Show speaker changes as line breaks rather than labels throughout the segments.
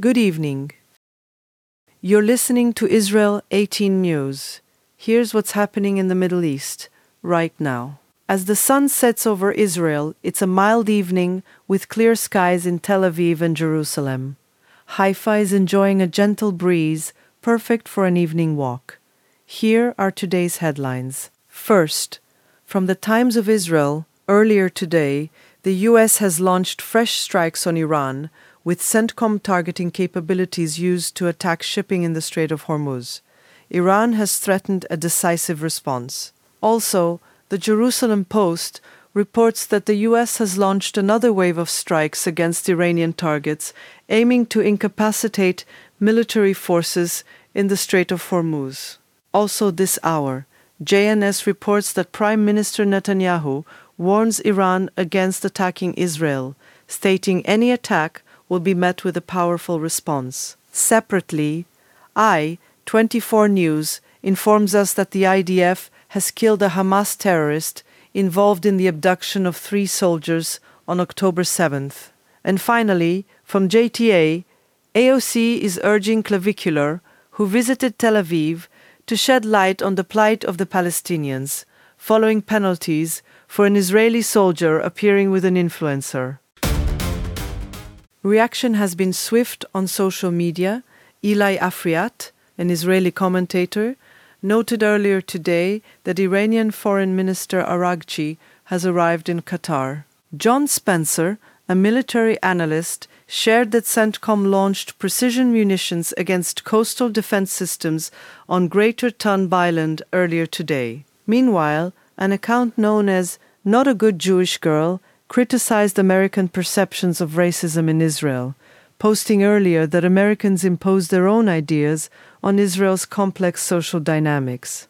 Good evening. You're listening to Israel 18 News. Here's what's happening in the Middle East right now. As the sun sets over Israel, it's a mild evening with clear skies in Tel Aviv and Jerusalem. Haifa is enjoying a gentle breeze, perfect for an evening walk. Here are today's headlines. First, from the Times of Israel, earlier today, the U.S. has launched fresh strikes on Iran, with CENTCOM targeting capabilities used to attack shipping in the Strait of Hormuz. Iran has threatened a decisive response. Also, the Jerusalem Post reports that the U.S. has launched another wave of strikes against Iranian targets, aiming to incapacitate military forces in the Strait of Hormuz. Also this hour, JNS reports that Prime Minister Netanyahu warns Iran against attacking Israel, stating any attack will be met with a powerful response. Separately, I24 News informs us that the IDF has killed a Hamas terrorist involved in the abduction of 3 soldiers on October 7th. And finally, from JTA, AOC is urging Clavicular, who visited Tel Aviv, to shed light on the plight of the Palestinians, following penalties for an Israeli soldier appearing with an influencer. Reaction has been swift on social media. Eli Afriat, an Israeli commentator, noted earlier today that Iranian Foreign Minister Araghchi has arrived in Qatar. John Spencer, a military analyst, shared that CENTCOM launched precision munitions against coastal defense systems on Greater Tunb Island earlier today. Meanwhile, an account known as Not a Good Jewish Girl criticized American perceptions of racism in Israel, posting earlier that Americans impose their own ideas on Israel's complex social dynamics.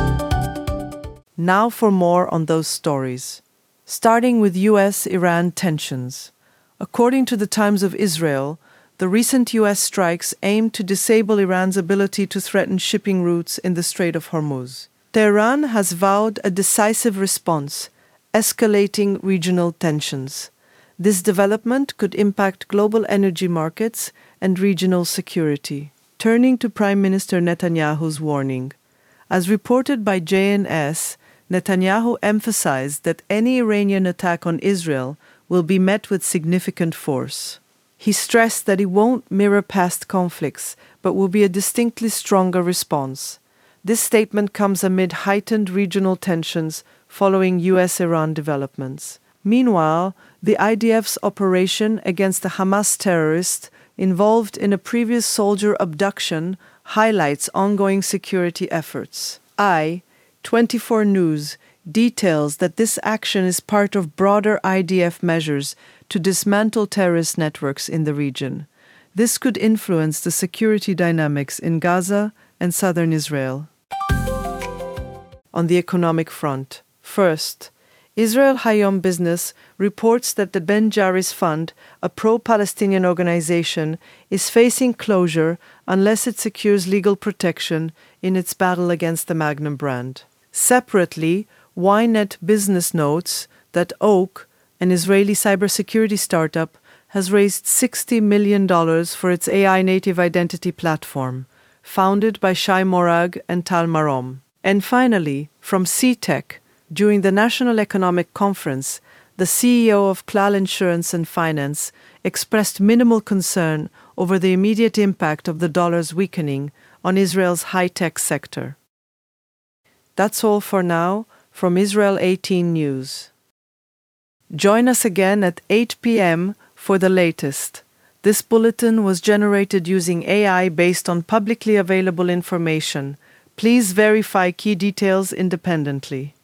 Now for more on those stories. Starting with U.S.-Iran tensions. According to the Times of Israel, the recent U.S. strikes aim to disable Iran's ability to threaten shipping routes in the Strait of Hormuz. Tehran has vowed a decisive response, escalating regional tensions. This development could impact global energy markets and regional security. Turning to Prime Minister Netanyahu's warning. As reported by JNS, Netanyahu emphasized that any Iranian attack on Israel will be met with significant force. He stressed that it won't mirror past conflicts, but will be a distinctly stronger response. This statement comes amid heightened regional tensions following U.S.-Iran developments. Meanwhile, the IDF's operation against the Hamas terrorist involved in a previous soldier abduction highlights ongoing security efforts. I24 News details that this action is part of broader IDF measures to dismantle terrorist networks in the region. This could influence the security dynamics in Gaza and southern Israel. On the economic front, first, Israel Hayom Business reports that the Ben Jaris Fund, a pro-Palestinian organization, is facing closure unless it secures legal protection in its battle against the Magnum brand. Separately, Ynet Business notes that Oak, an Israeli cybersecurity startup, has raised $60 million for its AI-native identity platform, founded by Shai Morag and Tal Marom. And finally, from CTech, during the National Economic Conference, the CEO of Klal Insurance and Finance expressed minimal concern over the immediate impact of the dollar's weakening on Israel's high-tech sector. That's all for now from Israel 18 News. Join us again at 8 p.m. for the latest. This bulletin was generated using AI based on publicly available information. Please verify key details independently.